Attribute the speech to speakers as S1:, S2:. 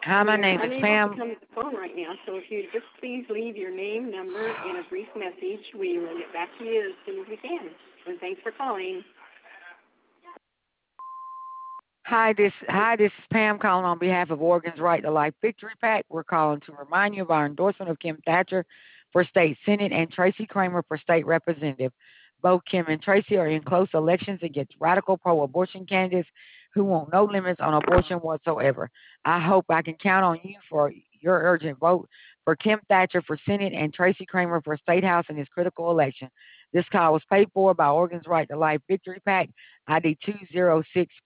S1: Hi, my
S2: We are
S1: name is
S2: unable to
S1: Pam.
S2: come to the phone right now, so if you just please leave your name, number, and a brief message, we will get back to you as soon as we can. And thanks for calling.
S1: Hi, this is Pam calling on behalf of Oregon's Right to Life Victory PAC. We're calling to remind you of our endorsement of Kim Thatcher for state senate and Tracy Kramer for state representative. Both Kim and Tracy are in close elections against radical pro-abortion candidates who want no limits on abortion whatsoever. I hope I can count on you for your urgent vote for Kim Thatcher for Senate and Tracy Kramer for State House in this critical election. This call was paid for by Oregon's Right to Life Victory PAC, ID 206